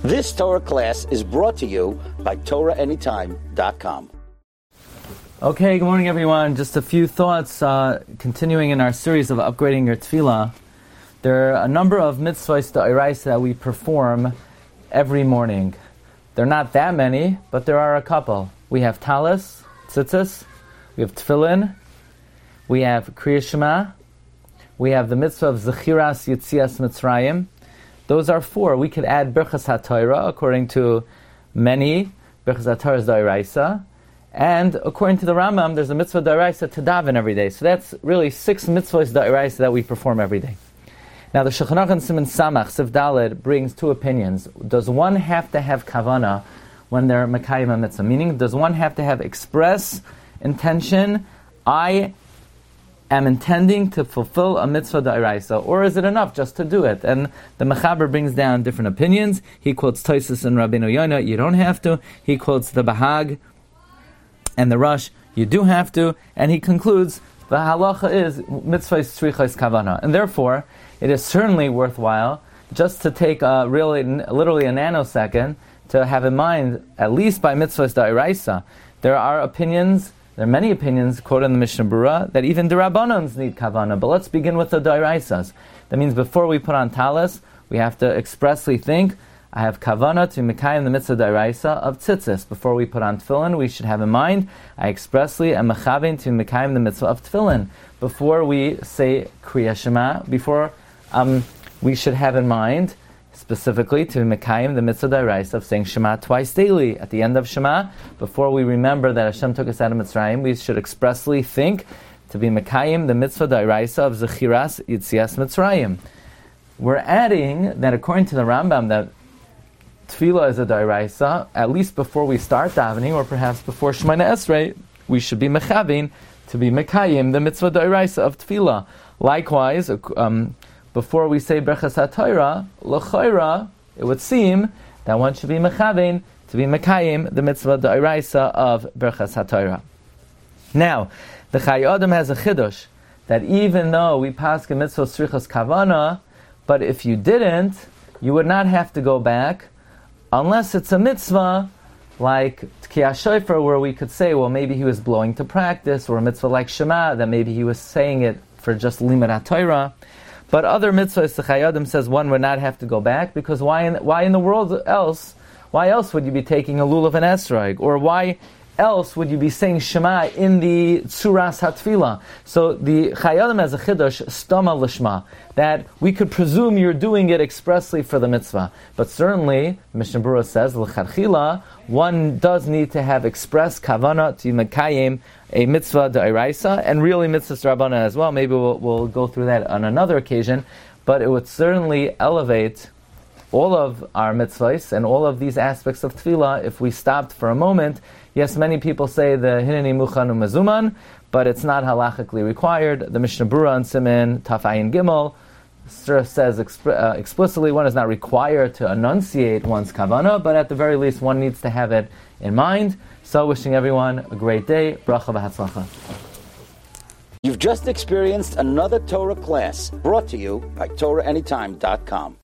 This Torah class is brought to you by TorahAnytime.com. Okay, good morning everyone. Just a few thoughts, continuing in our series of upgrading your tefillah. There are a number of mitzvahs d'oraisa that we perform every morning. They're not that many, but there are a couple. We have talis, tzitzis, we have tefillin, we have kriyas shema, we have the mitzvah of zechiras yitzias mitzrayim. Those are four. We could add Birchas HaTorah, according to many. Birchas HaTorah is d'oraisa. And according to the Rambam, there's a mitzvah d'oraisa to daven every day. So that's really 6 mitzvahs d'oraisa that we perform every day. Now the Shulchan Aruch Siman Samach, Siv Daled, brings 2 opinions. Does one have to have kavana when they're mekayim a mitzvah? Meaning, does one have to have express intention? I am intending to fulfill a mitzvah d'oraisa, or is it enough just to do it? And the Mechaber brings down different opinions. He quotes Tosfos and Rabbeinu Yonah, you don't have to. He quotes the Bahag and the Rush, you do have to. And he concludes, the halacha is mitzvah tzrichos kavana. And therefore, it is certainly worthwhile just to take literally a nanosecond to have in mind, at least by mitzvahs d'oraisa. There are many opinions quoted in the Mishnah Berurah that even the Rabbanans need kavana. But let's begin with the d'oraisas. That means before we put on talis, we have to expressly think, I have kavana to mekayim the mitzvah d'oraisa of tzitzis. Before we put on tefillin, we should have in mind, I expressly am mechavein to mekayim the mitzvah of tefillin. Before we say kriyas shema, we should have in mind, specifically to mekayim the mitzvah d'oraisa of saying Shema twice daily. At the end of Shema, before we remember that Hashem took us out of Mitzrayim, we should expressly think to be mekayim the mitzvah d'oraisa of zechiras yitzias Mitzrayim. We're adding that according to the Rambam that tefillah is a d'oraisa, at least before we start davening, or perhaps before Shemoneh Esrei, we should be mechavin to be mekayim the mitzvah d'oraisa of tefillah. Likewise, before we say Birchas HaTorah, l'chayra, it would seem that one should be mechavein to be mekayim the mitzvah d'oraisa of Birchas HaTorah. Now, the Chai Adam has a chiddush that even though we pass a mitzvah tzrichos kavana, but if you didn't, you would not have to go back unless it's a mitzvah like Tkiyas Shofar, where we could say, well, maybe he was blowing to practice, or a mitzvah like Shema, that maybe he was saying it for just limud HaTorah. But other mitzvahs, the Chai Adam says one would not have to go back, because why in the world else? Why else would you be taking a lulav and esrog? Or why else would you be saying Shema in the Tzuras HaTfilah? So the Chai Adam has a chiddush, stama l'shma, that we could presume you're doing it expressly for the mitzvah. But certainly, Mishnah Berurah says, l'chadchila, one does need to have express kavana to mekayim a mitzvah d'oraisa, and really mitzvahs d'rabbanan as well. Maybe we'll go through that on another occasion, but it would certainly elevate all of our mitzvahs and all of these aspects of tefillah if we stopped for a moment. Yes, many people say the hineni muchan u'mezuman, but it's not halachically required. The Mishnah Berurah on Siman Taf Ayin Gimel says explicitly one is not required to enunciate one's kavanah, but at the very least one needs to have it in mind. So wishing everyone a great day. Bracha v'hatzlacha. You've just experienced another Torah class brought to you by TorahAnytime.com.